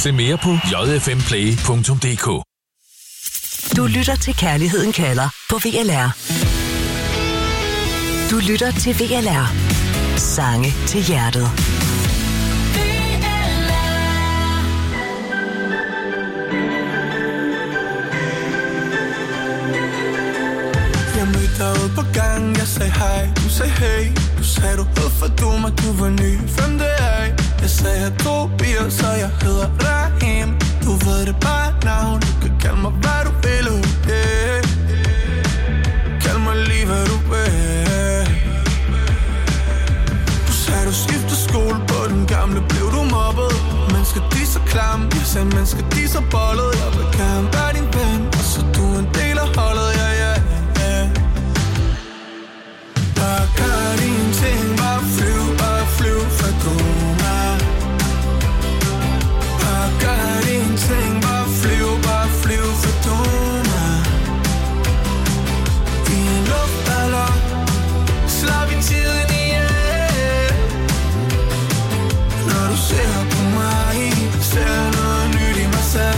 Se mere på jfmplay.dk. Du lytter til Kærligheden kalder på VLR. Du lytter til VLR. Sange til hjertet. Jeg mødte dig ude på gangen, jeg sagde hej, du sagde hey. Du sagde du hed for du mig, du var ny, hvem det er? Jeg sagde jeg tog bier, så jeg hedder Rahim. Du ved det bare navn, du kan kalde mig hvad du vil, yeah. Kald mig lige hvad du vil. Du sagde du skiftede skole, på den gamle blev du mobbet. Mennesker de så klamme, jeg sagde mennesker de så bollet. Jeg vil gerne være din ven, og så du en del af holdet, ja. Bare gør dine ting, bare flyv for du mig. Bare gør dine ting, bare flyv for du mig. I en luftballon slår vi tiden ihjel. Når du ser på mig, ser noget nyt i mig selv.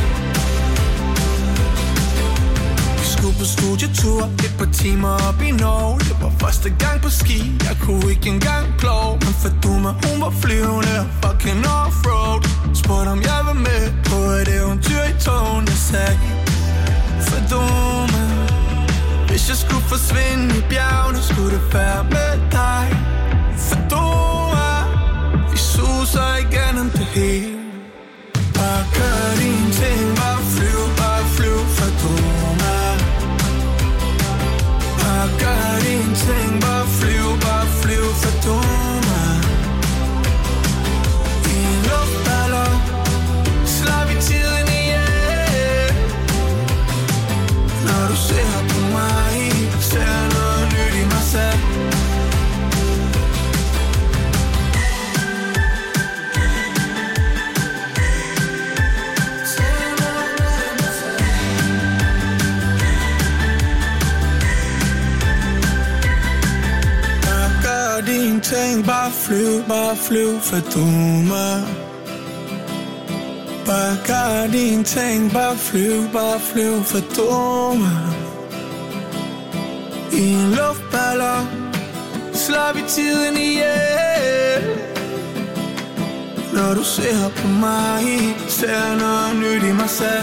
På studietur, et par timer op i Norge. Det var første gang på ski, jeg kunne ikke engang plove. Men Faduma, hun var flyvende og fucking offroad. Spurgte om jeg var med på et eventyr i togen. Jeg sagde, Faduma, hvis jeg skulle forsvinde i bjergene, skulle det være med dig. Faduma, vi suser igennem det hele. Bare gør dine ting, bare flyv Faduma. Bare gør dine ting, bare flyv for du mig. I en luftballon slår vi tiden ihjel. Når du ser på mig, ser noget nyt i mig selv. Dine ting, bare flyv for du mig. Bare gør dine ting, bare flyv for du mig. I en luftballon slår vi tiden ihjel. Når du ser på mig, ser noget nyt i mig selv.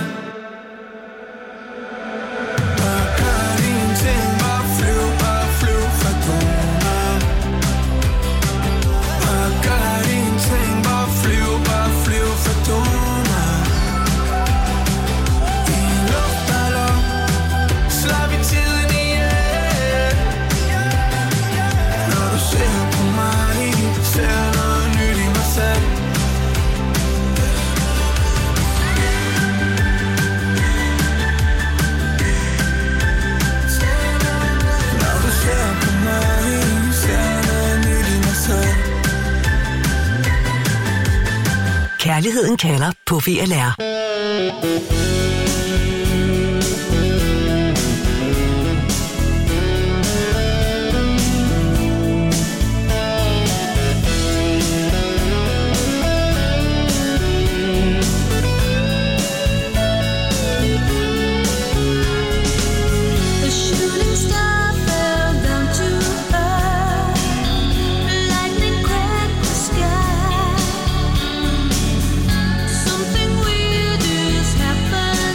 Bare gør dine ting, bare flyv for du mig. Gør dine ting, bare flyv for du mig. I en luftballon slår vi tiden ihjel. Når du ser på mig, ser noget nyt i mig selv. Når du ser på mig, ser noget nyt i mig selv. Kærligheden kalder på VLR. Something weird is happening.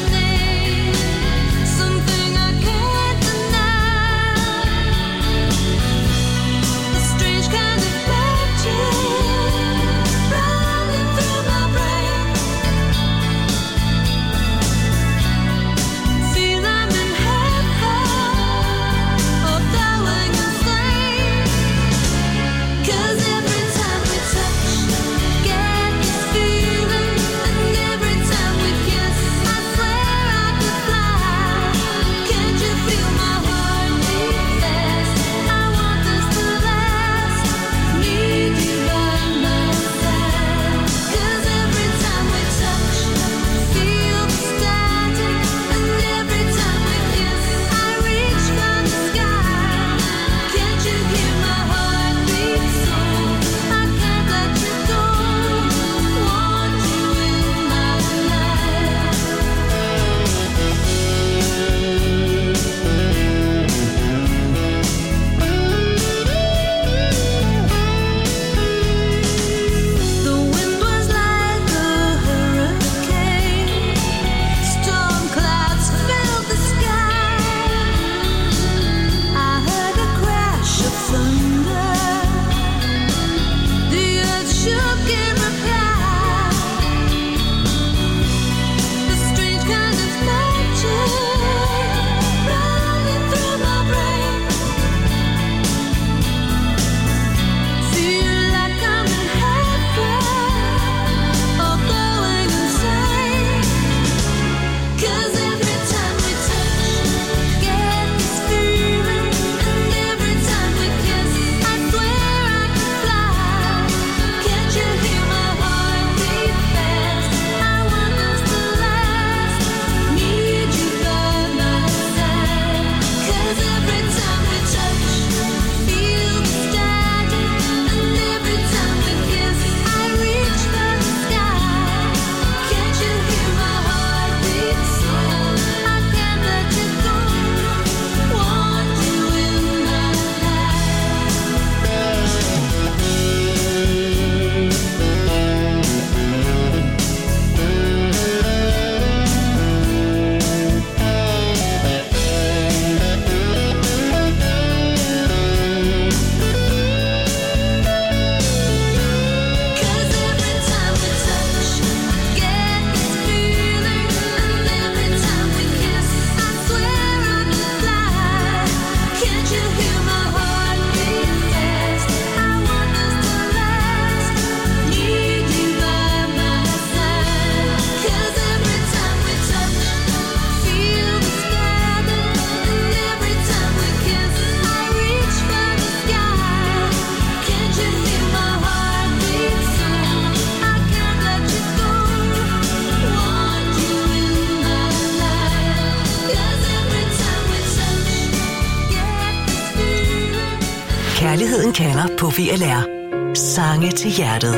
Kærligheden kalder på VLR. Sange til hjertet.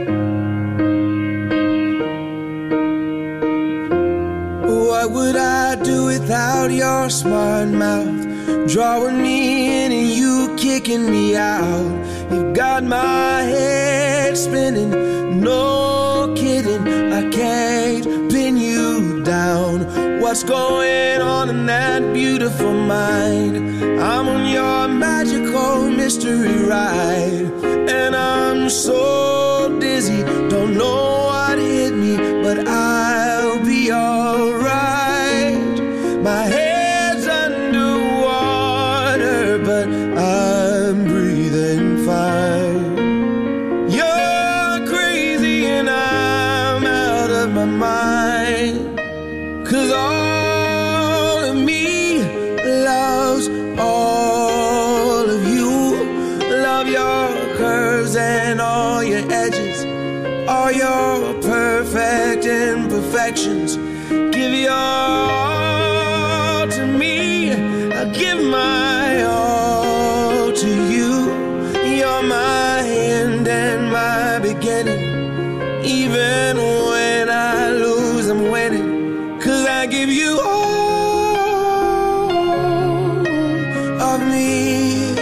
What would I do without your smart mouth? Drawing me in and you kicking me out. You got my head spinning, no kidding. I can't pin you down. What's going on in that beautiful mind? I'm on your magical mystery ride, and I'm so dizzy, don't know what hit me, but I'll be alright. My head's underwater, but I'm breathing fine. You're crazy and I'm out of my mind, 'cause all of me loves all of you. Love your curves and all your edges, all your perfect imperfections. Give your all to me, I give my all to you. You're my end and my beginning. Even when I lose, I'm winning, 'cause I give you all of me,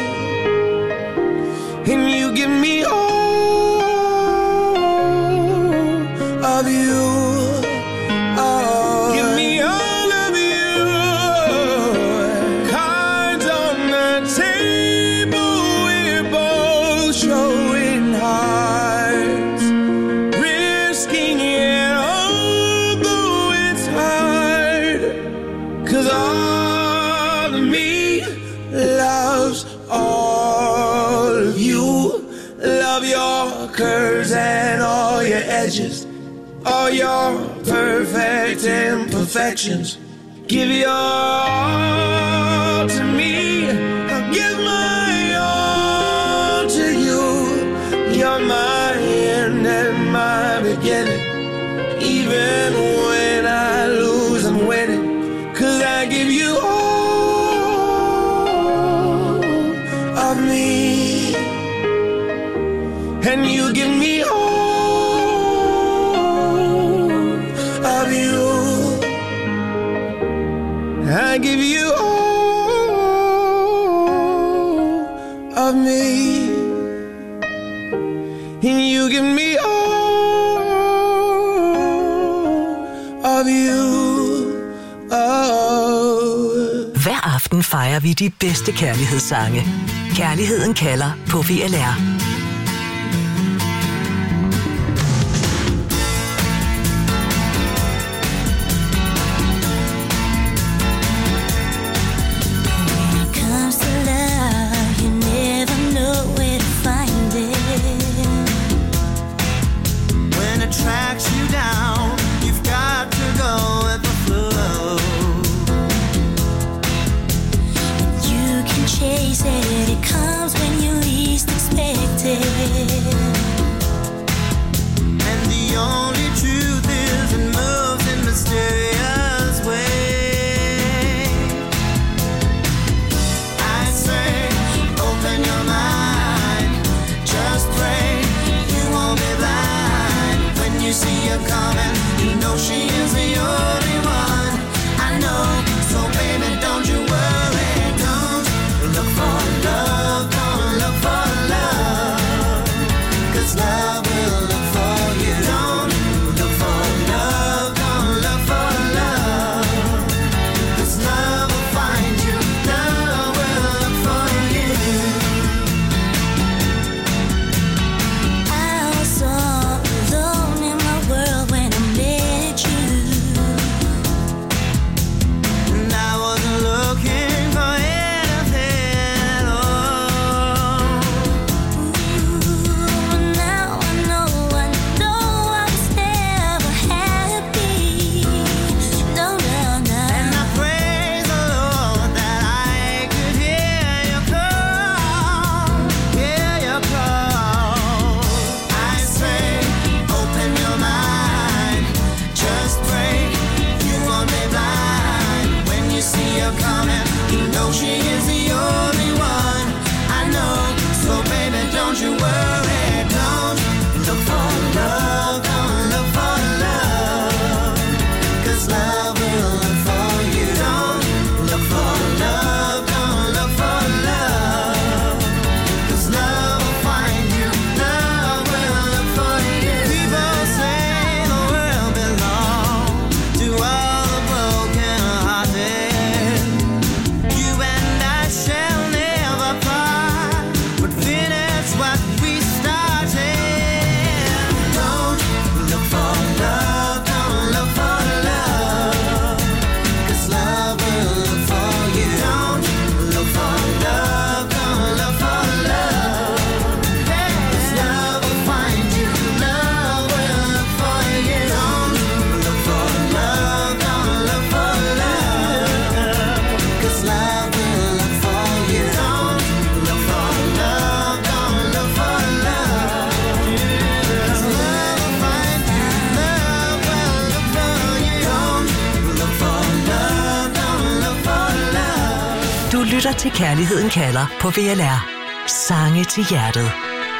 and you give me all of you. Oh, give me all of you. Cards on the table, we're both showing hearts, risking it, although it's hard, 'cause all of me loves all of you. Love your curves and all your edges, all your perfect imperfections. Give your all to me, I'll give my all to you. You're my end and my beginning. Even when I lose, I'm winning, 'cause I give you all of me, and you give me all of you. I give you all of me, and you give me all of you. Oh. Hver aften fejrer vi de bedste kærlighedssange. Kærligheden kalder på VLR. Tracks you down, you've got to go with the flow. You can chase it, it comes when you least expect lytter til Kærligheden kalder på VLR. Sange til hjertet.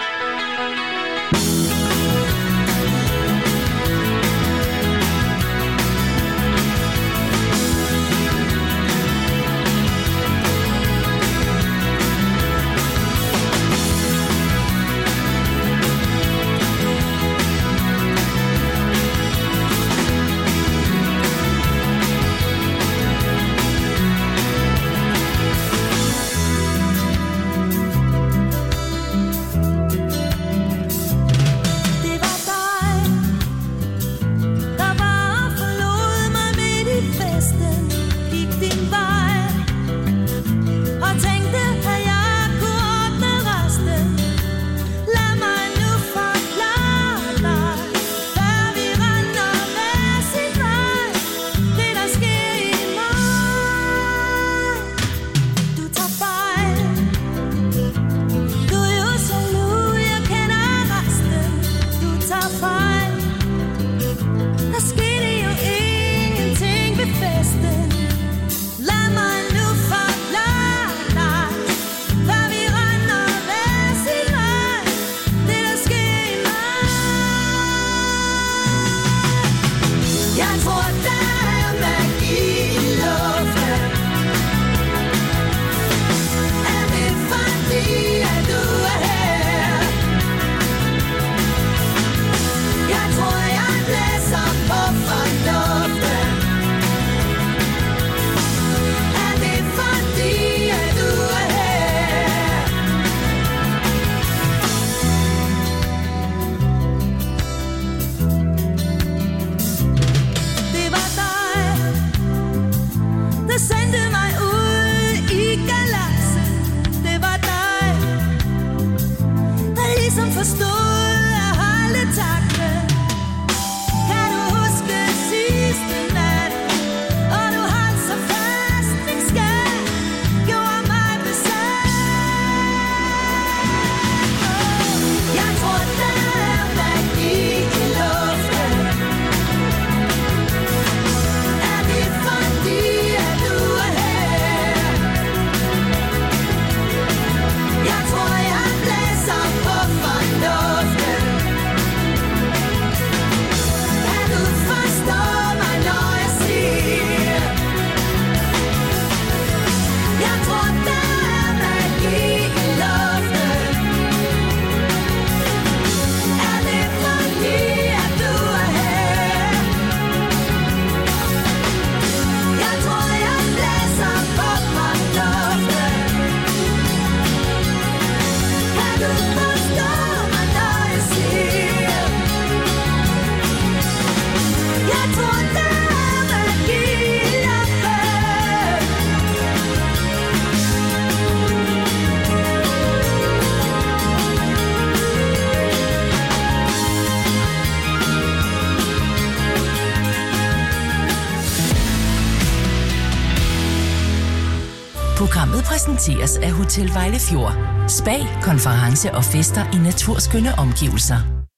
Programmet præsenteres af Hotel Vejlefjord. Spa, konference og fester i naturskønne omgivelser.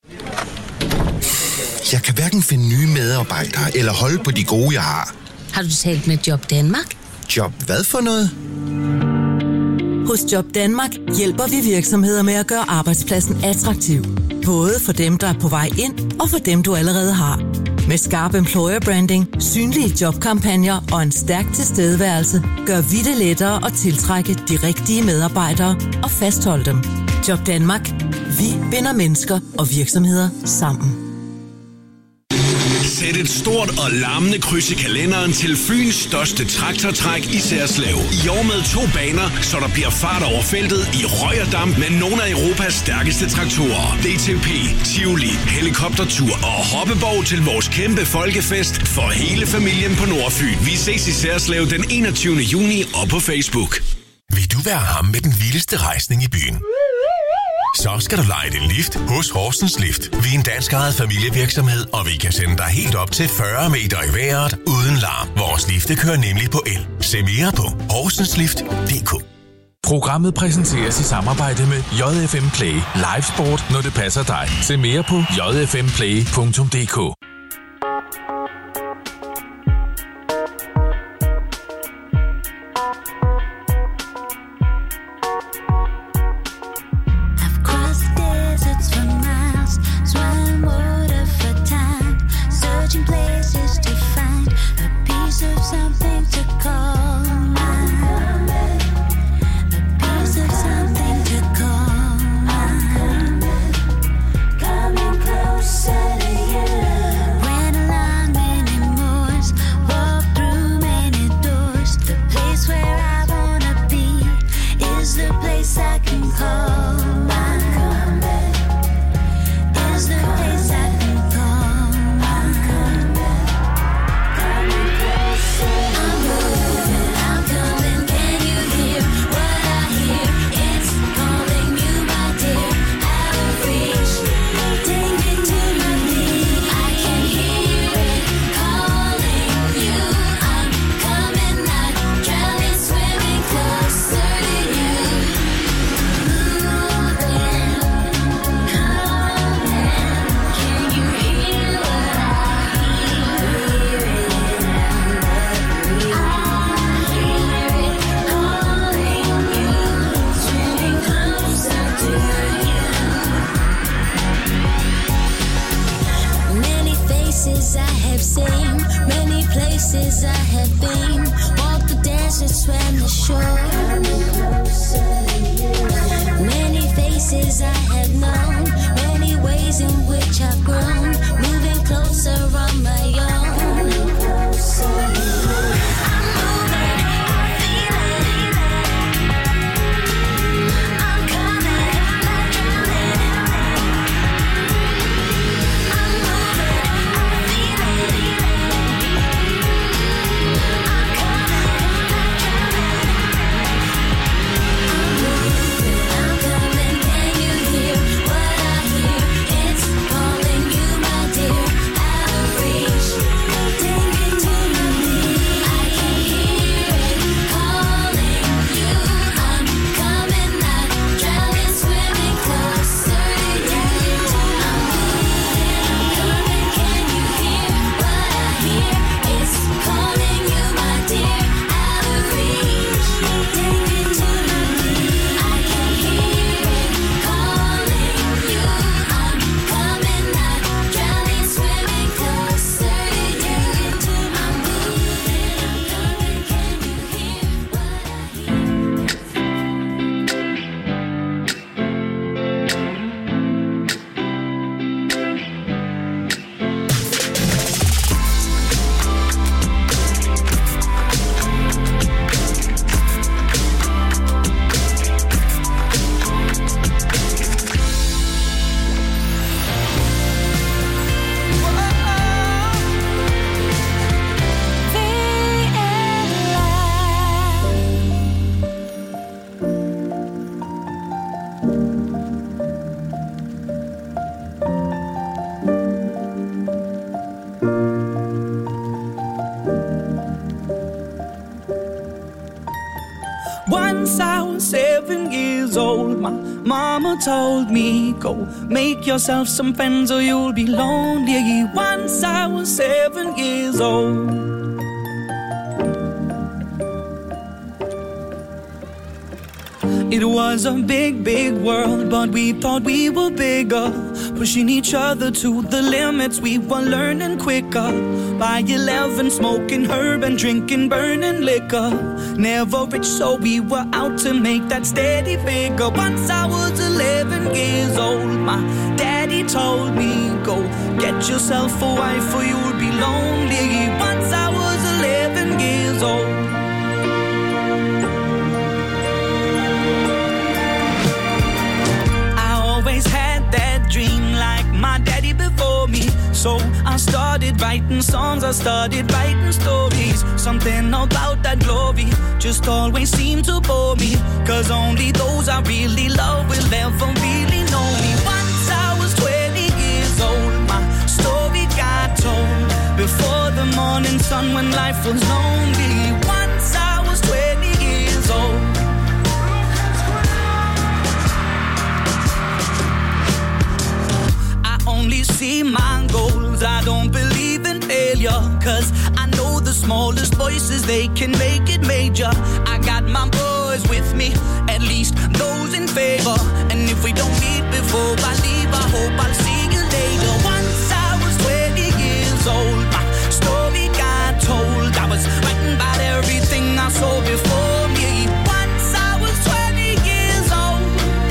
Jeg kan hverken finde nye medarbejdere eller holde på de gode, jeg har. Har du talt med Job Danmark? Job hvad for noget? Hos Job Danmark hjælper vi virksomheder med at gøre arbejdspladsen attraktiv. Både for dem, der er på vej ind, og for dem, du allerede har. Med skarp employer branding, synlige jobkampagner og en stærk tilstedeværelse, gør vi det lettere at tiltrække de rigtige medarbejdere og fastholde dem. Job Danmark. Vi binder mennesker og virksomheder sammen. Sæt et stort og larmende kryds i kalenderen til Fyns største traktortræk i Særslev. I år med 2 baner, så der bliver fart over feltet i røg og damp med nogle af Europas stærkeste traktorer. DTP, Tivoli, helikoptertur og hoppeborg til vores kæmpe folkefest for hele familien på Nordfyn. Vi ses i Særslev den 21. juni og på Facebook. Vil du være ham med den vildeste rejsning i byen? Så skal du leje din lift hos Horsens Lift. Vi er en dansk-ejet familievirksomhed, og vi kan sende dig helt op til 40 meter i vejret uden larm. Vores lifte kører nemlig på el. Se mere på horsenslift.dk. Programmet præsenteres i samarbejde med JFM Play. Live sport, når det passer dig. Se mere på jfmplay.dk. places I have been, walked the desert, swam the shore. Many faces I have known, many ways in which I've grown, moving closer on my own. Once I was 7 years old, my mama told me, go make yourself some friends or you'll be lonely. Once I was 7 years old. It was a big, big world, but we thought we were bigger, pushing each other to the limits. We were learning quicker. By 11, smoking herb and drinking burning liquor. Never rich, so we were out to make that steady figure. Once I was 11 years old, my daddy told me, go get yourself a wife or you'll be lonely. Once I was 11 years old. Had that dream like my daddy before me. So I started writing songs, I started writing stories. Something about that glory just always seemed to bore me, 'cause only those I really love will ever really know me. Once I was 20 years old, my story got told before the morning sun when life was lonely. Once I was 20 years old. Only see my goals, I don't believe in failure, 'cause I know the smallest voices, they can make it major. I got my boys with me, at least those in favor. And if we don't meet before I leave, I hope I'll see you later. Once I was 20 years old, my story got told. I was writing about everything I saw before me. Once I was 20 years old.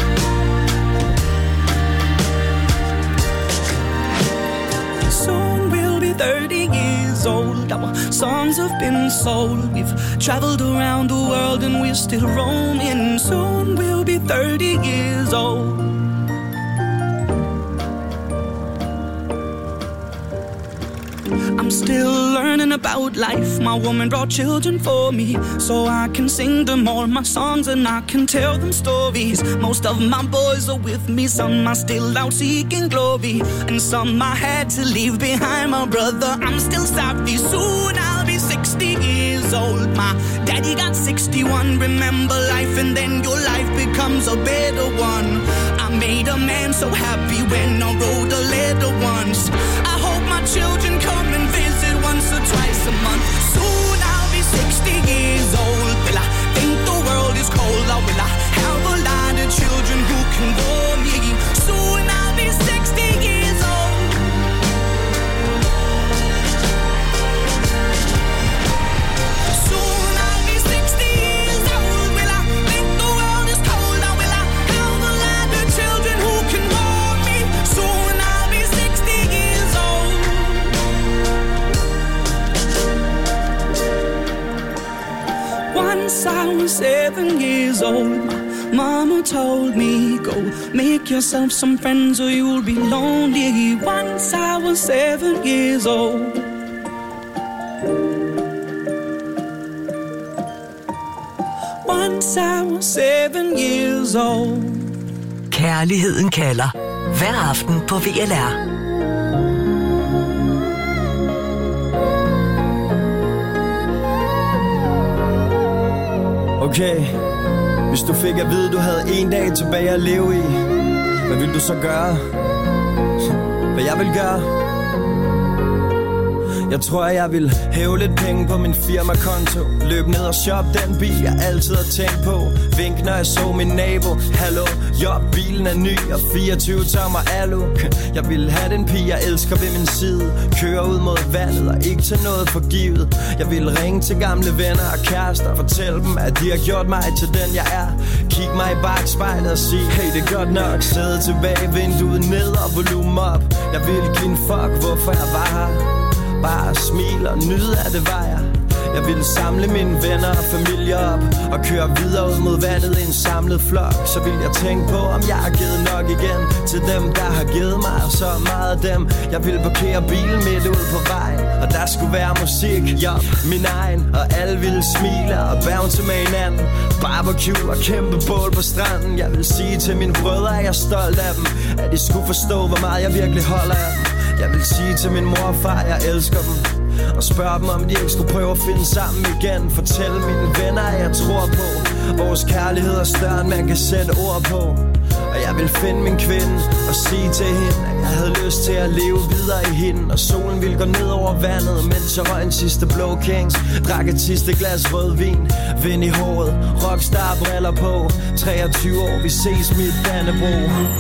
Soon we'll be 30 years old. Our songs have been sold. We've traveled around the world and we're still roaming. Soon we'll be 30 years old. I'm still learning about life. My woman brought children for me, so I can sing them all my songs and I can tell them stories. Most of my boys are with me, some are still out seeking glory, and some I had to leave behind. My brother, I'm still sorry. Soon I'll be 60 years old. My daddy got 61. Remember life and then your life becomes a better one. I made a man so happy when I wrote a letter once. I hope my children come and visit once or twice a month. Soon I'll be 60 years old. Will I think the world is cold, or will I have a lot of children who can bore me? Soon I'll be 60 years old. Once I was 7 years old, Mama told me, go make yourself some friends or you'll be lonely. Once I was 7 years old. Once I was 7 years old. Kærligheden kalder. Hver aften på VLR. Okay, hvis du fik at vide, du havde en dag tilbage at leve i, hvad ville du så gøre? Hvad jeg vil gøre? Jeg tror, jeg vil hæve lidt penge på min firmakonto. Løb ned og shop den bil, jeg altid har tænkt på. Vink, når jeg så min nabo. Hallo, job, bilen er ny og 24 tommer alu. Jeg vil have den pige, jeg elsker ved min side. Køre ud mod vandet og ikke til noget forgivet. Jeg vil ringe til gamle venner og kærester. Fortælle dem, at de har gjort mig til den, jeg er. Kig mig i bagspejlet og sige, hey, det er godt nok. Sæde tilbage, vinduet ned og volumen op. Jeg vil give en fuck, hvorfor jeg var her. Bare smile og nyde af det var jeg. Jeg ville samle mine venner og familie op og køre videre ud mod vandet i en samlet flok. Så vil jeg tænke på, om jeg har givet nok igen til dem, der har givet mig så meget af dem. Jeg ville parkere bilen midt ud på vejen, og der skulle være musik, job, min egen. Og alle ville smile og bounce med hinanden. Barbecue og kæmpe bål på stranden. Jeg vil sige til mine brødre, at jeg er stolt af dem, at de skulle forstå, hvor meget jeg virkelig holder af dem. Jeg vil sige til min mor og far, jeg elsker dem. Og spørge dem, om de ikke skulle prøve at finde sammen igen. Fortælle mine venner, at jeg tror på vores kærlighed er større, end man kan sætte ord på. Og jeg vil finde min kvinde og sige til hende, at jeg havde lyst til at leve videre i hende. Og solen ville gå ned over vandet, mens jeg røg en sidste Blå Kings. Drak et sidste glas rødvin, vind i håret, rockstar briller på. 23 år, vi ses mit Dannebro.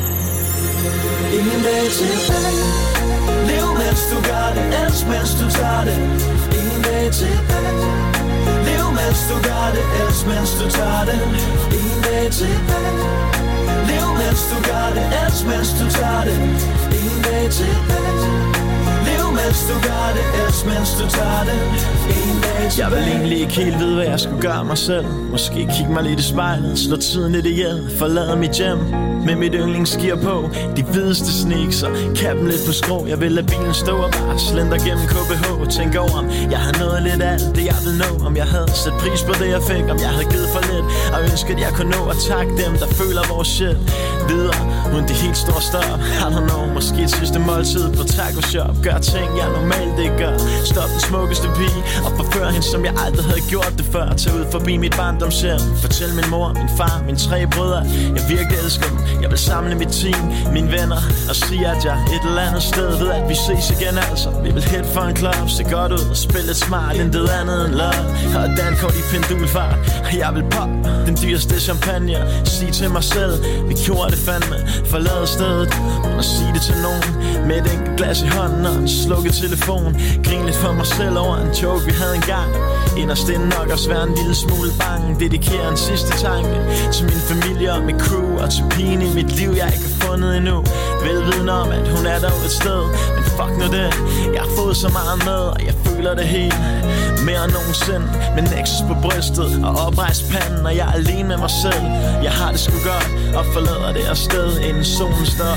Ingen dag tilbage. Lev mens du gør det, elsk mens du tager det. Ingen dag tilbage. Lev mens du gør det, elsk mens du tager det. Ingen dag tilbage. Lev mens du gør det, elsk mens du tager det. Ingen dag tilbage. Lev mens du gør det, elsk mens du tager det. Ingen dag tilbage. Jeg vil egentlig ikke helt vide, hvad jeg skulle gøre mig selv. Måske kigge mig lidt i spejlet, slå tiden lidt ihjel, forlade mit hjem med mit yndlingsgear på. De hvideste sneaks og kappen lidt på skrå. Jeg vil lade bilen stå og bare slender gennem KBH. Tænk over, om jeg havde nået lidt af alt det, jeg vil nå. Om jeg havde sat pris på det, jeg fik. Om jeg havde givet for lidt og ønsket, jeg kunne nå at takke dem, der føler vores shit videre, uden de helt store stop. I don't know, måske et sidste måltid på taco shop. Gør ting, jeg normalt ikke gør. Stop den smukkeste pige og forfør hende, som jeg aldrig havde gjort det før. Tag ud forbi mit barndomshjem. Fortæl min mor, min far, mine 3 brødre, jeg virkelig elsker dem. Jeg vil samle mit team, mine venner, og sige, at jeg et eller andet sted ved, at vi ses igen altså. Vi vil hit for en club, se godt ud og spille lidt smart, intet andet end love. Og dankort i pendulfart, og jeg vil pop den dyreste champagne. Sige til mig selv, vi gjorde det fandme, forlade stedet og sige det til nogen med et enkelt glas i hånden og en slukket telefon. Grin lidt for mig selv over en joke, vi havde engang. Inderst inde nok også være en lille smule bange. Dedikere en sidste tanke til min familie og mit crew og til pigen i mit liv, jeg ikke har fundet endnu. Velvidende om, at hun er der et sted, men fuck nu det. Jeg har fået så meget med, og jeg føler det helt mere end nogensinde. Med Nexus på brystet og oprejst panden, og jeg er alene med mig selv. Jeg har det sgu godt og forlader det her sted, inden solen står.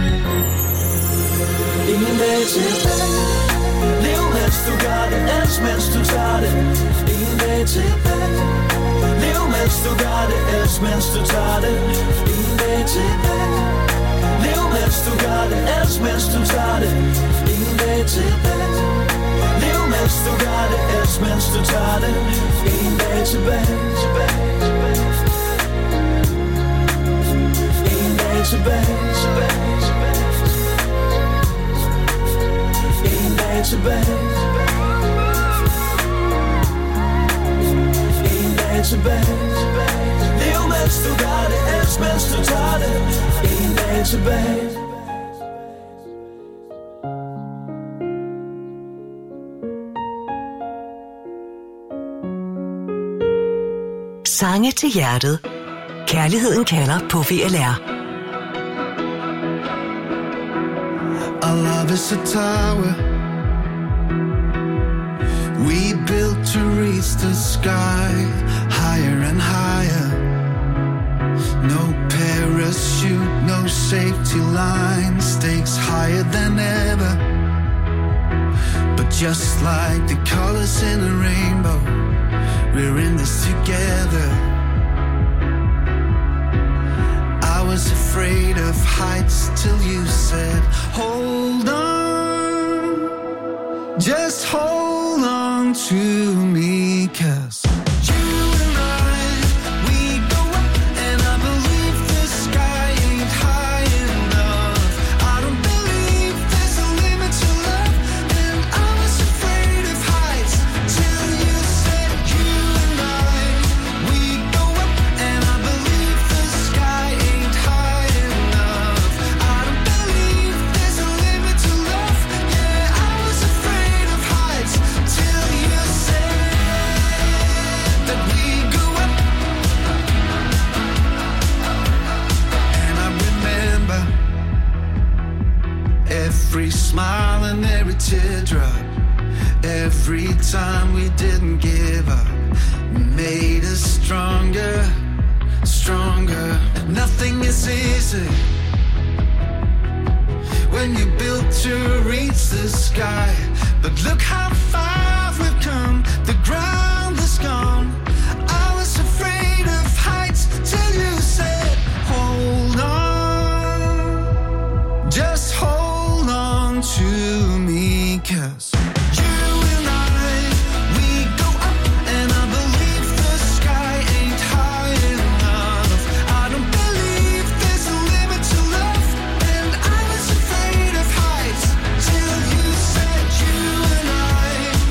Ingen dag tilbage. Lev mens du gør det, elsk mens du tager det. Ingen dag tilbage. Lev mens du gør det, elsk mens du tager det. Ingen dag tilbage. Lev mens du gør det, elsk mens du tager det. Ingen dag tilbage. Lev mens du gør det, elsk mens du tager det. Ingen dag tilbage. Ingen dag tilbage. Ingen dag tilbage. Ingen dag tilbage. Lev mens du gør det, elsk mens du tager det. Ingen dag tilbage. Sange til hjertet. Kærligheden kalder på VLR. Our love is a tower we built to reach the sky, higher and higher. No parachute, no safety line. Stakes higher than ever. But just like the colors in a rainbow, we're in this together. I was afraid of heights till you said, hold on, just hold on to me, 'cause every smile and every teardrop, every time we didn't give up, made us stronger, stronger. Nothing is easy when you built to reach the sky, but look how far we've come, the ground is gone. I was afraid of heights till you said, hold on, just hold on to me, 'cause you and I, we go up, and I believe the sky ain't high enough. I don't believe there's a limit to love, and I was afraid of heights till you said, you and I,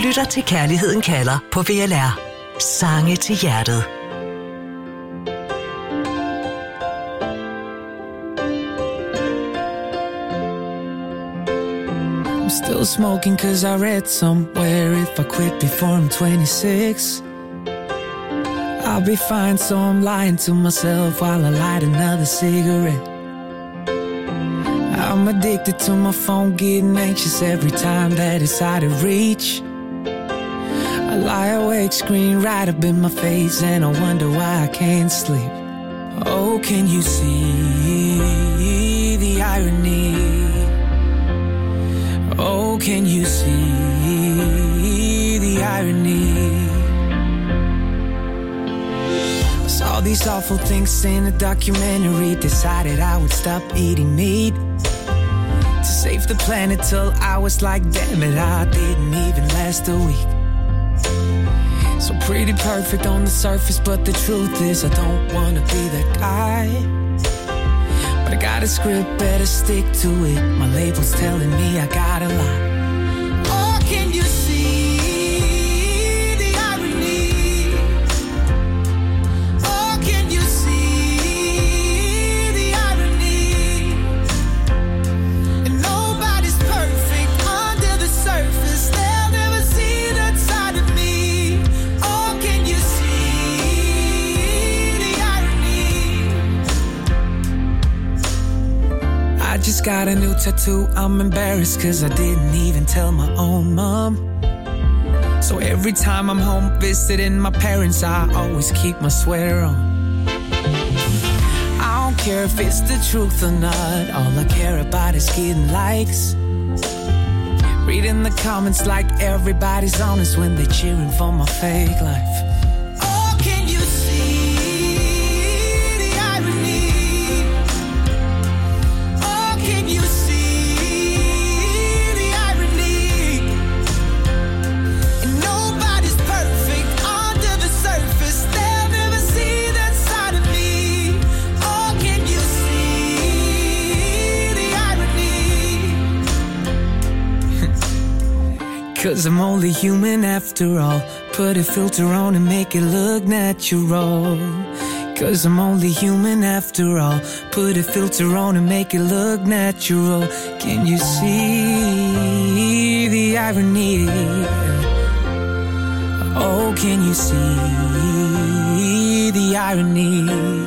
lytter til Kærligheden kalder på VLR. Sange til hjertet. I'm still smoking cause I read somewhere if I quit before I'm 26 I'll be fine, so I'm lying to myself while I light another cigarette. I'm addicted to my phone, getting anxious every time that it's out of reach. I lie awake, screen right up in my face, and I wonder why I can't sleep. Oh, can you see the irony? Oh, can you see the irony? I saw these awful things in a documentary, decided I would stop eating meat to save the planet till I was like, damn it, I didn't even last a week. So pretty perfect on the surface, but the truth is I don't wanna be that guy. But I got a script, better stick to it. My label's telling me I gotta lie. Oh, can you see the irony? Oh, can you see the irony? And nobody's perfect under the surface. They'll never see that side of me. Oh, can you see the irony? I just got a new tattoo. I'm embarrassed cause I didn't even tell my own mom. So every time I'm home visiting my parents, I always keep my sweater on. I don't care if it's the truth or not. All I care about is getting likes. Reading the comments like everybody's honest when they're cheering for my fake life. Oh, can you see the irony? Oh, can you see the irony? And nobody's perfect under the surface. They'll never see that side of me. Oh, can you see the irony? Cause I'm only human after all. Put a filter on and make it look natural. Cause I'm only human after all. Put a filter on and make it look natural. Can you see the irony? Oh, can you see the irony?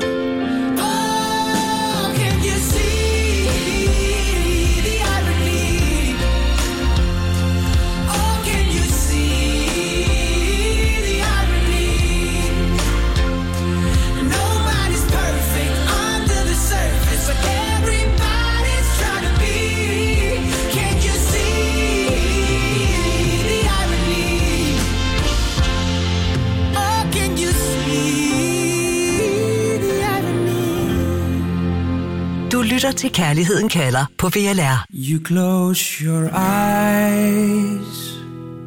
Oh, can you see the irony? Oh, can you see the irony? Nobody's perfect under the surface, but everybody's trying to be. Can you see the irony? Oh, can you see the irony? Du lytter til Kærligheden kalder på VLR. You close your eyes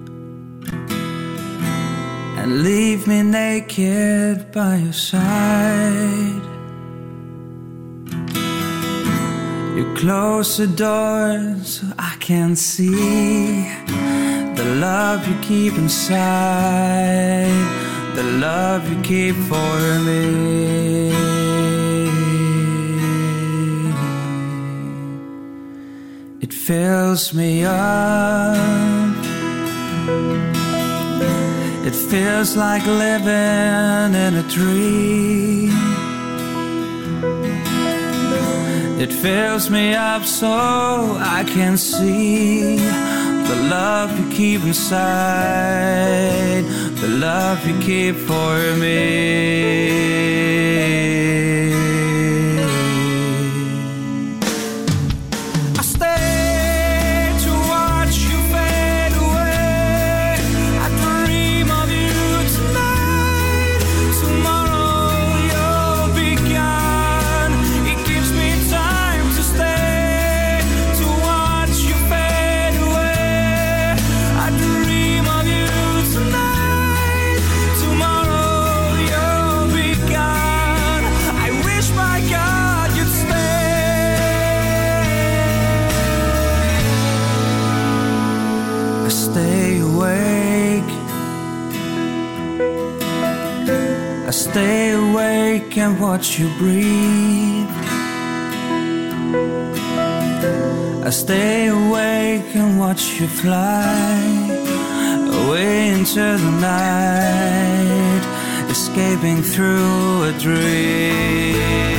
and leave me naked by your side. You close the door so I can see the love you keep inside, the love you keep for me. It fills me up. It feels like living in a dream. It fills me up so I can see the love you keep inside, the love you keep for me. I stay awake and watch you breathe. I stay awake and watch you fly away into the night, escaping through a dream.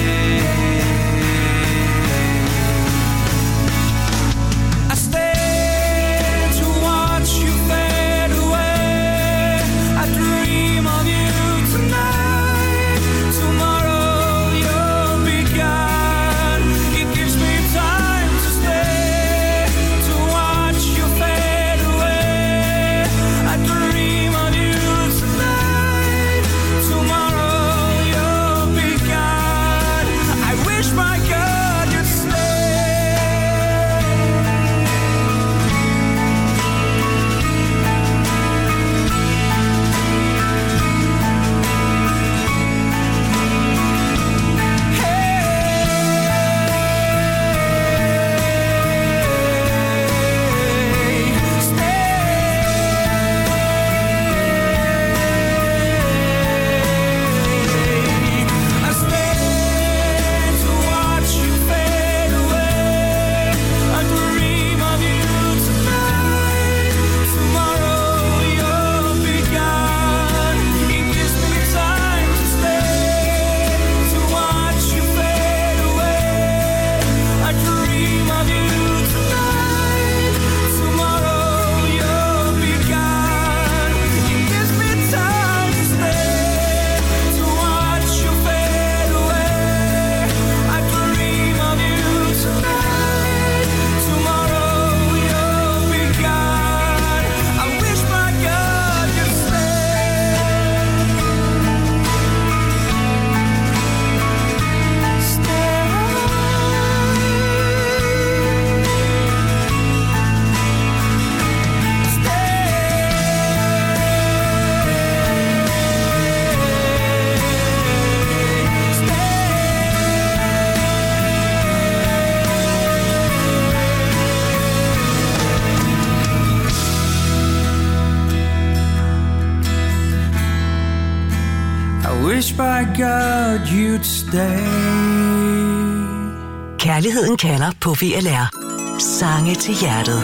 Wish by God you'd stay. Kærligheden kalder på VLR. Sange til hjertet.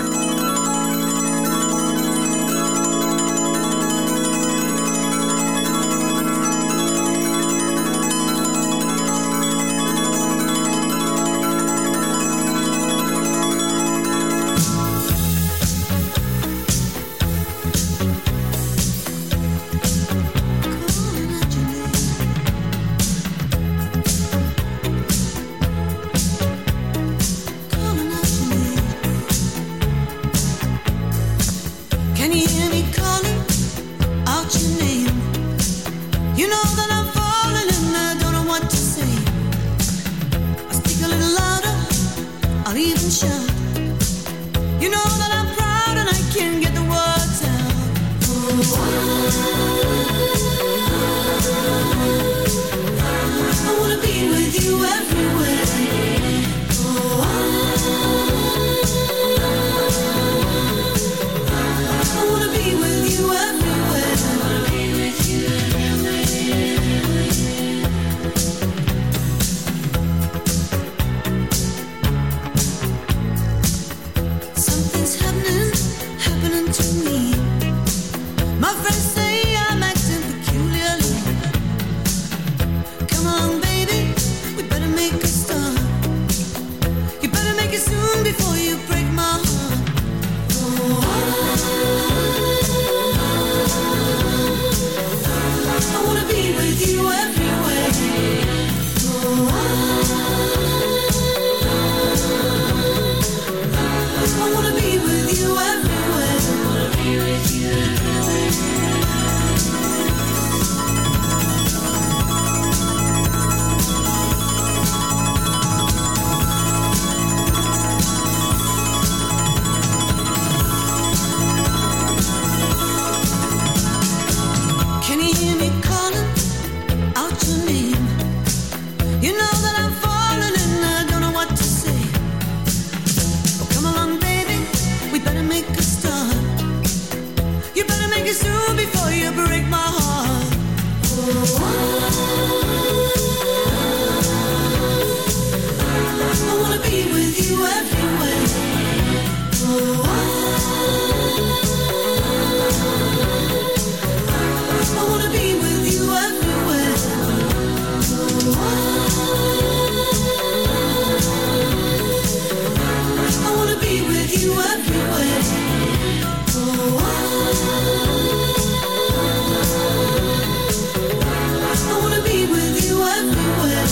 Make everywhere. Oh, I wanna be with you everywhere. Oh, I wanna be with you everywhere. Oh, I wanna be with you everywhere.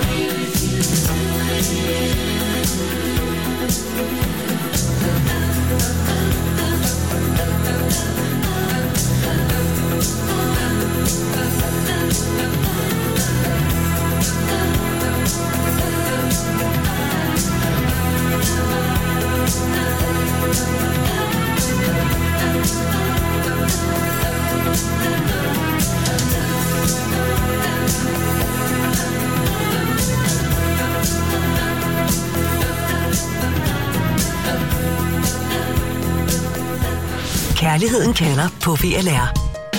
Kærligheden kalder på VLR.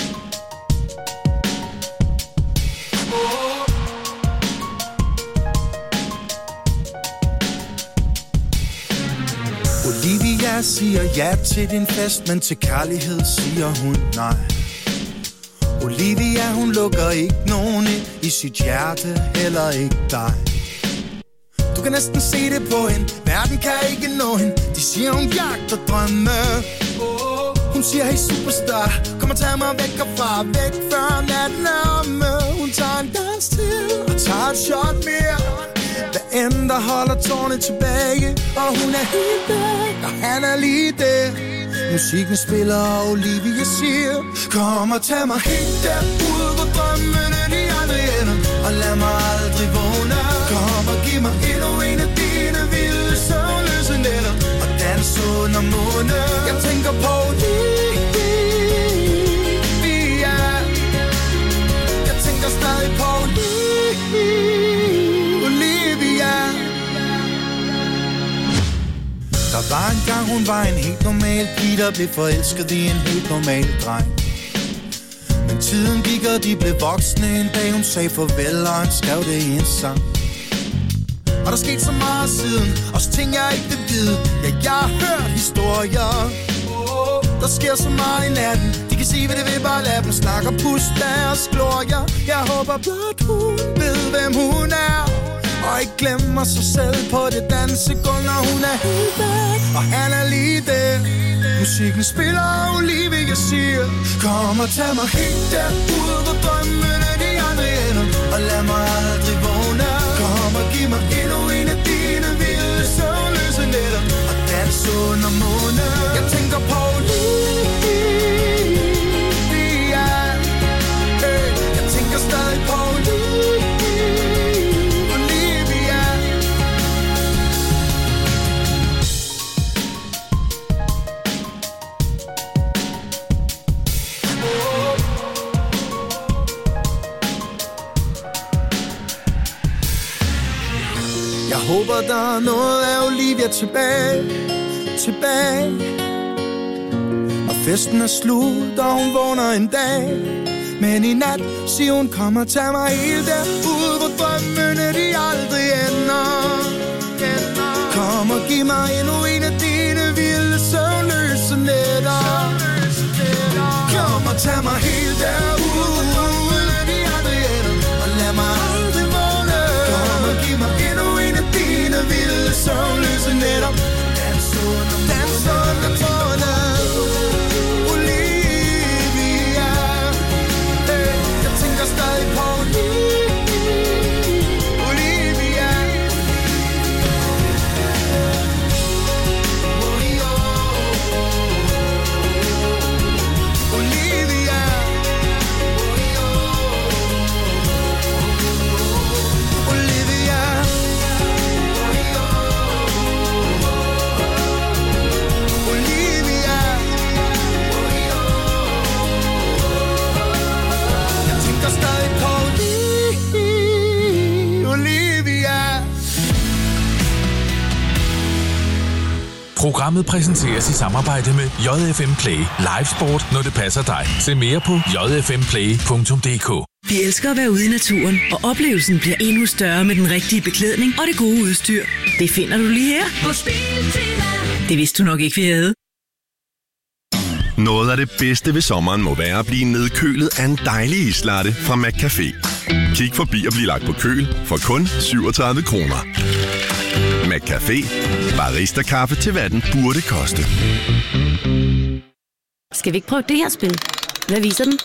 Olivia siger ja til din fest, men til kærlighed siger hun nej. Olivia, hun lukker ikke nogen ind i sit hjerte, heller ikke dig. Du kan næsten se det på hende, verden kan ikke nå hende. De siger hun jagter drømme. Hun siger hey superstar, kom og tag mig væk herfra, væk før natten er omme. Hun tager en dans til og tager et shot mere. Hvad end der holder tårne tilbage, og hun er helt væk, og han er lige der. Musikken spiller, og Olivia siger, kom og tag mig helt derud, hvor drømmene de aldrig ender, og lad mig aldrig vågne. Kom og giv mig endnu en af dine vilde søvnløse nætter, og dans under måne. Jeg tænker på Olivia, jeg tænker stadig på Olivia. Der var engang hun var en helt normal pige, der blev forelsket i en helt normal dreng. Men tiden gik, og de blev voksne. En dag hun sagde farvel, og han skrev det i en sang. Og der skete så meget siden, også ting jeg ikke vil vide. Ja, jeg har hørt historier. Der sker så meget i natten, de kan sige hvad det vil, bare lad dem snakke og puste deres glorier. Jeg håber blot hun ved hvem hun er, og ikke glemmer sig selv på det dansegulv, når hun er helt væk, og han er lige der. Musikken spiller, og Olivia siger, kom og tag mig helt derud, hvor drømmene de aldrig ender, og lad mig aldrig vågne. Kom og giv mig endnu en af dine vilde søvnløse nætter, og dans under måne. Jeg tænker på Olivia, hey, jeg tænker stadig på Olivia. Jeg håber, der er noget af Olivia tilbage. Og festen er slut, og hun vågner en dag. Men i nat siger hun, kom og tag mig helt derud, hvor drømmene de aldrig ender. Kom og giv mig endnu en af dine vilde søvnløse nætter. Kom og tag mig helt derud, hvor drømmene de aldrig ender, og lad mig aldrig vågne. Kom og giv mig endnu en af dine vilde søvnløse nætter. Dans under tårne. Olivia, hey, jeg tænker stadig på Olivia. Olivia. Olivia. Olivia. Jeg tænker stadig på Olivia. Programmet præsenteres i samarbejde med JFM Play. Live sport, når det passer dig. Se mere på jfmplay.dk. De elsker at være ude i naturen, og oplevelsen bliver endnu større med den rigtige beklædning og det gode udstyr. Det finder du lige her. Hos Biltema. Det vidste du nok ikke, vi havde. Noget af det bedste ved sommeren må være at blive nedkølet af en dejlig islatte fra McCafé. Kig forbi og bliv lagt på køl for kun 37 kroner. McCafé. Barista-kaffe til hvad den burde koste. Skal vi ikke prøve det her spil? Hvad viser den?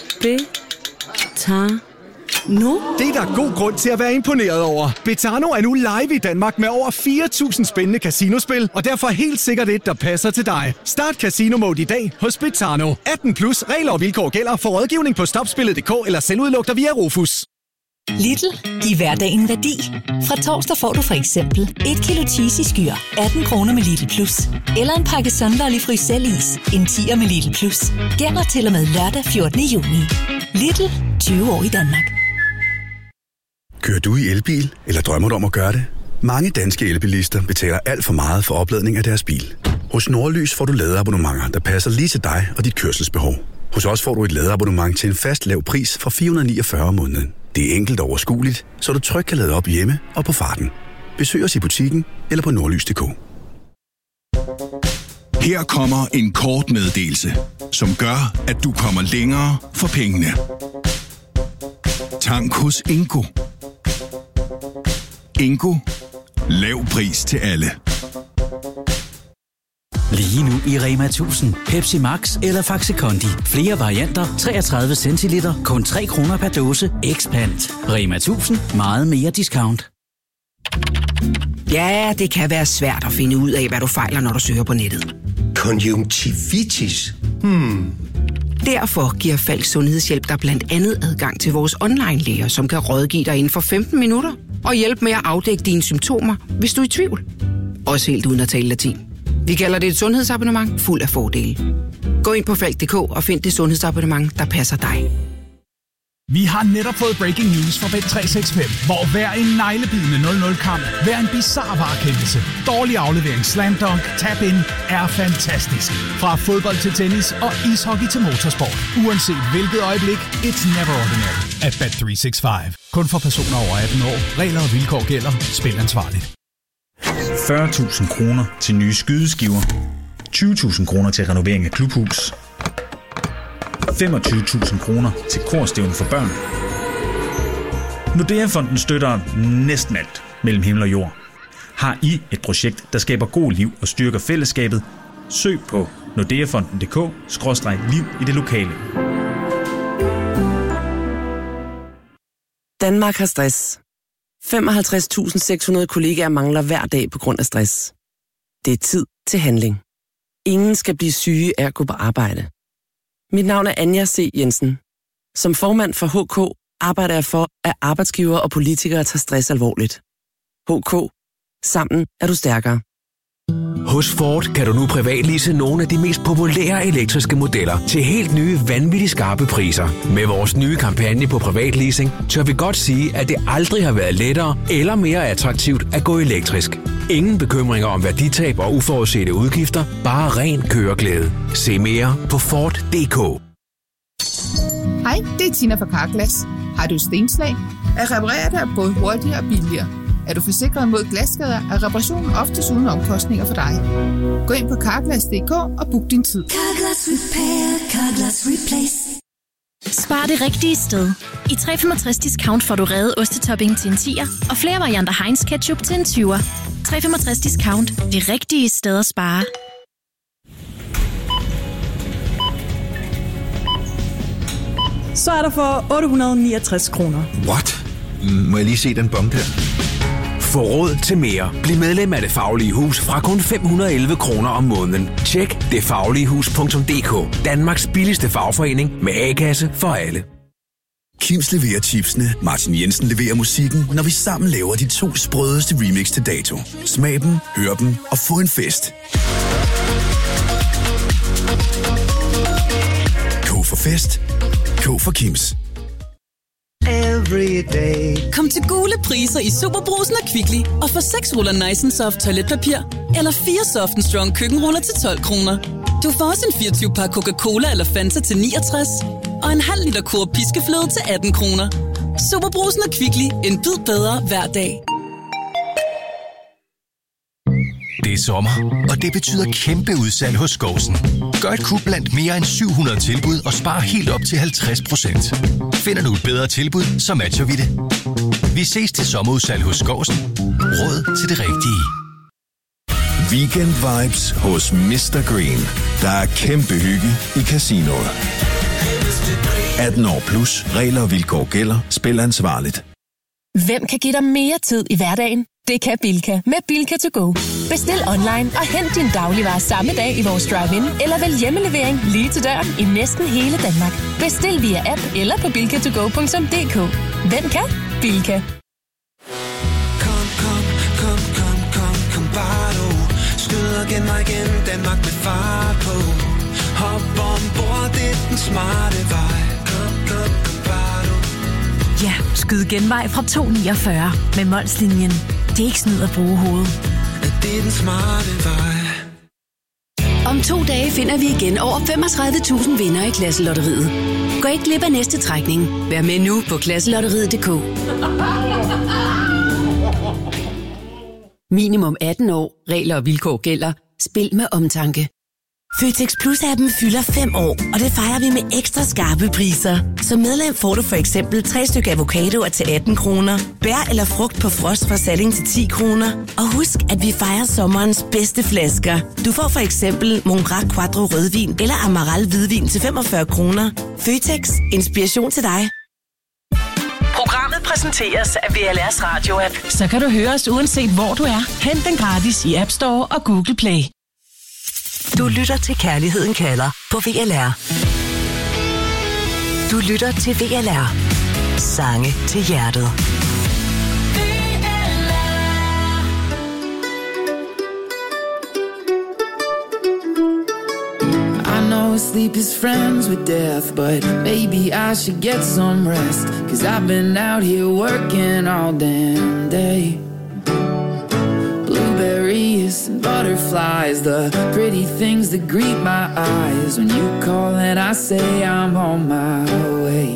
No? Det er der god grund til at være imponeret over. Betano er nu live i Danmark med over 4.000 spændende casinospil, og derfor helt sikkert et, der passer til dig. Start Casino Mode i dag hos Betano. 18 plus regler og vilkår gælder for rådgivning på stopspillet.dk eller selvudluk dig via Rufus. Lidl. Giv hverdagen værdi. Fra torsdag får du for eksempel 1 kilo cheesy skyr, 18 kroner med Lidl Plus. Eller en pakke Sunlolly Frysellis, en 10'er med Lidl Plus. Gælder til og med lørdag 14. juni. Lidl. 20 år i Danmark. Kører du i elbil, eller drømmer du om at gøre det? Mange danske elbilister betaler alt for meget for opladning af deres bil. Hos Nordlys får du ladeabonnementer, der passer lige til dig og dit kørselsbehov. Hos os får du et ladeabonnement til en fast lav pris fra 449 om måneden. Det er enkelt og overskueligt, så du trygt kan lade op hjemme og på farten. Besøg os i butikken eller på nordlys.dk. Her kommer en kort meddelelse, som gør, at du kommer længere for pengene. Tank hos Ingo. Ingo. Lav pris til alle. Lige nu i Rema 1000. Pepsi Max eller Faxi Kondi. Flere varianter, 33 centiliter, kun 3 kroner per dåse. Expand. Rema 1000. Meget mere discount. Ja, det kan være svært at finde ud af, hvad du fejler, når du søger på nettet. Konjunktivitis? Derfor giver Falk Sundhedshjælp dig blandt andet adgang til vores online-læger, som kan rådgive dig inden for 15 minutter og hjælpe med at afdække dine symptomer, hvis du er i tvivl. Også helt uden at tale latin. Vi kalder det et sundhedsabonnement fuld af fordele. Gå ind på falk.dk og find det sundhedsabonnement, der passer dig. Vi har netop fået breaking news fra Bet365, hvor hver en neglebidende 0-0-kamp, hver en bizarre varekendelse, dårlig aflevering, slam dunk, tap-in er fantastisk. Fra fodbold til tennis og ishockey til motorsport. Uanset hvilket øjeblik, it's never ordinary at Bet365. Kun for personer over 18 år. Regler og vilkår gælder. Spil ansvarligt. 40.000 kroner til nye skydeskiver. 20.000 kroner til renovering af klubhus. 25.000 kroner til korstævne for børn. Nordea-fonden støtter næsten alt mellem himmel og jord. Har I et projekt, der skaber god liv og styrker fællesskabet? Søg på nordeafonden.dk/liv i det lokale. Danmark har stress. 55.600 kollegaer mangler hver dag på grund af stress. Det er tid til handling. Ingen skal blive syge af at gå på arbejde. Mit navn er Anja C. Jensen. Som formand for HK arbejder jeg for, at arbejdsgivere og politikere tager stress alvorligt. HK. Sammen er du stærkere. Hos Ford kan du nu privatlease nogle af de mest populære elektriske modeller til helt nye, vanvittigt skarpe priser. Med vores nye kampagne på privatleasing, tør vi godt sige, at det aldrig har været lettere eller mere attraktivt at gå elektrisk. Ingen bekymringer om værditab og uforudsete udgifter, bare ren køreglæde. Se mere på Ford.dk. Hej, det er Tina fra Carglass. Har du stenslag? At reparere det er både hurtigere og billigere. Er du forsikret mod glasskader, er reparationen oftest uden omkostninger for dig. Gå ind på Carglass.dk og book din tid. Carglass Repair, Carglass Replace. Spar det rigtige sted. I 365 discount får du reddet ostetopping til en 10'er og flere varianter Heinz ketchup til en 20'er. 365 discount. Det rigtige sted at spare. Så er der for 869 kroner. What? Må jeg lige se den bong der? Få råd til mere. Bliv medlem af Det Faglige Hus fra kun 511 kroner om måneden. Tjek detfagligehus.dk. Danmarks billigste fagforening med A-kasse for alle. Kims leverer chipsene, Martin Jensen leverer musikken, når vi sammen laver de 2 sprødeste remix til dato. Smag dem, hør dem og få en fest. K for fest. K for Kims. Kom til gule priser i Superbrugsen og Kvickly og få 6 ruller Nice & Soft toiletpapir eller 4 Soft & Strong køkkenruller til 12 kroner. Du får også en 24-pakke Coca-Cola eller Fanta til 69. og en halv liter Coop piskefløde til 18 kroner. SuperBrugsen og Kvickly. En bid bedre hver dag. Det er sommer, og det betyder kæmpe udsalg hos Skousen. Gør et kub blandt mere end 700 tilbud og spar helt op til 50%. Finder du et bedre tilbud, så matcher vi det. Vi ses til sommerudsalg hos Skousen. Råd til det rigtige. Weekend vibes hos Mr. Green. Der er kæmpe hygge i casinoet. 18 år plus. Regler og vilkår gælder. Spil ansvarligt. Hvem kan give dig mere tid i hverdagen? Det kan Bilka med Bilka to go. Bestil online og hent din dagligvarer samme dag i vores drive-in, eller vælg hjemmelevering lige til døren i næsten hele Danmark. Bestil via app eller på bilkatogo.dk. Hvem kan? Bilka. Kom bare du. Skyder gen mig igen, Danmark med fart på. Hop ombord, det er den smarte vej. Kom bare du. Ja, skyd genvej fra 249 med Molslinjen. Det er ikke snyd at bruge hovedet. Det er den smarte vej. Om 2 dage finder vi igen over 35.000 vinder i Klasselotteriet. Gå ikke glip af næste trækning. Vær med nu på klasselotteriet.dk. Minimum 18 år. Regler og vilkår gælder. Spil med omtanke. Føtex Plus-appen fylder 5 år, og det fejrer vi med ekstra skarpe priser. Som medlem får du for eksempel 3 stykker avocadoer til 18 kroner, bær eller frugt på frost fra Salling til 10 kroner. Og husk, at vi fejrer sommerens bedste flasker. Du får for eksempel Mongrac Quattro rødvin eller Amaral hvidvin til 45 kroner. Føtex. Inspiration til dig. Programmet præsenteres af VLR's Radio-app. Så kan du høre os uanset hvor du er. Hent den gratis i App Store og Google Play. Du lytter til Kærligheden kalder på VLR. Du lytter til VLR. Sange til hjertet. I know sleep is friends with death, but maybe I should get some rest, 'cause I've been out here working all damn day. Blueberries and butterflies, the pretty things that greet my eyes when you call and I say I'm on my way.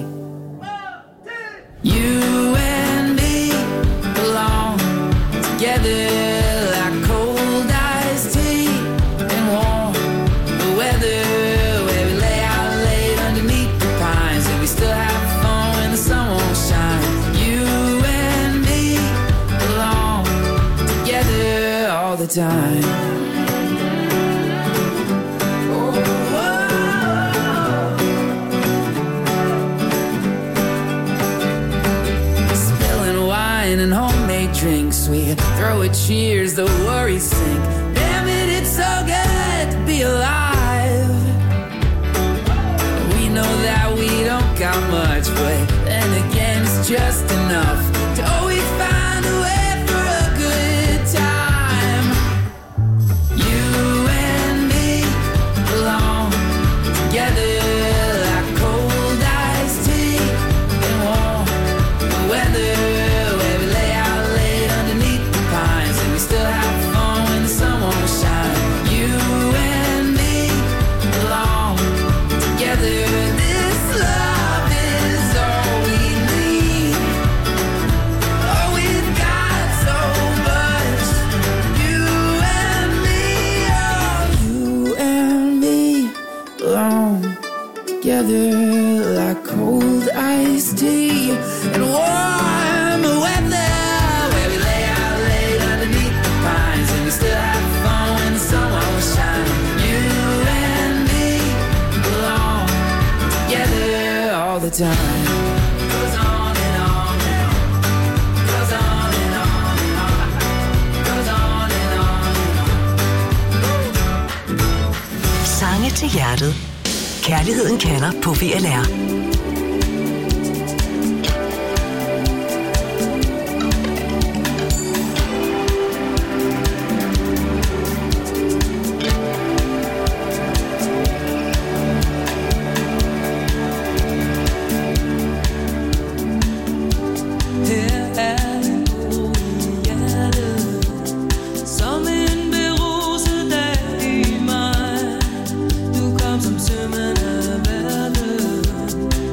You and me belong together like cold iced tea and warm the weather, where we lay out late underneath the pines and we still have fun when the sun won't shine. You and me belong together all the time. And homemade drinks, we throw a cheers, the worries sink. Damn it, it's so good to be alive. We know that we don't got much, but then again it's just enough to always find a way for a good time. You and me belong together like cold iced tea and warm the weather. Together like cold iced tea and warm weather, where we lay out late underneath the pines and we still have fun when the sun won't shine. You and me belong together all the time. Goes on and on and on. Goes on and on and on. Goes on and on and on. Sange til hjertet. Kærligheden kalder på VLR. Som sømmen af verden.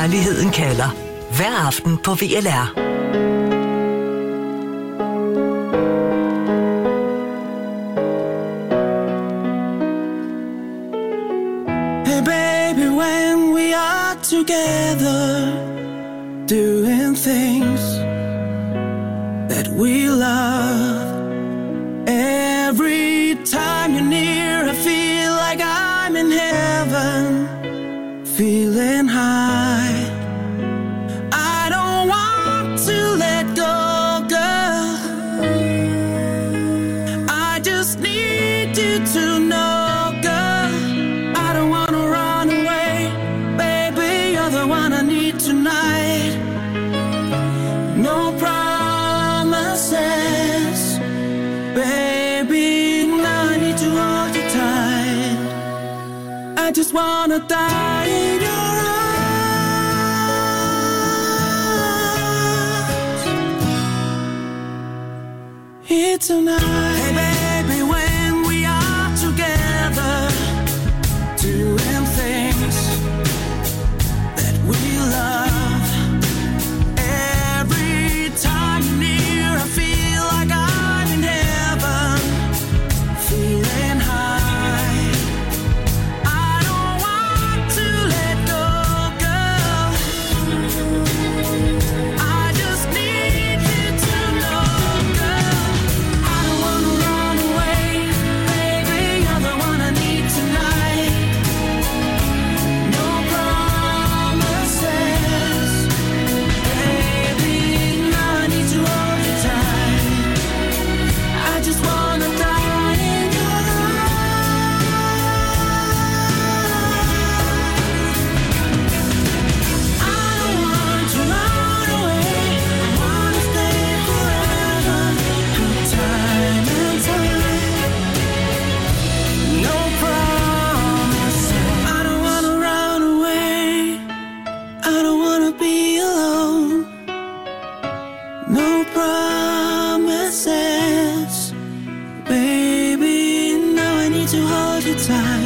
Kærligheden kalder. Hver aften på VLR. Hey baby, when we are together, doing things that we love. Every time you're near, I feel like I'm in heaven, feeling high. I don't want to let go, girl. I just need you to know, girl. I don't want to run away, baby. You're the one I need tonight. No promises, baby. Now I need to hold you tight. I just wanna die in your arms here tonight. Hey baby, when we are together, doing things that we love. Every time you're near, I feel like I'm in heaven, feeling high. I don't want to let go, girl. I just need you to know, girl. I don't wanna run away, baby. You're the one I need tonight. No promises, baby. Now I need to hold you tight. I just wanna die in your I don't want to run away. I wanna stay forever, through time and time. No promises. I don't wanna run away. I don't wanna be alone. No promises, baby. Now I need to hold you tight.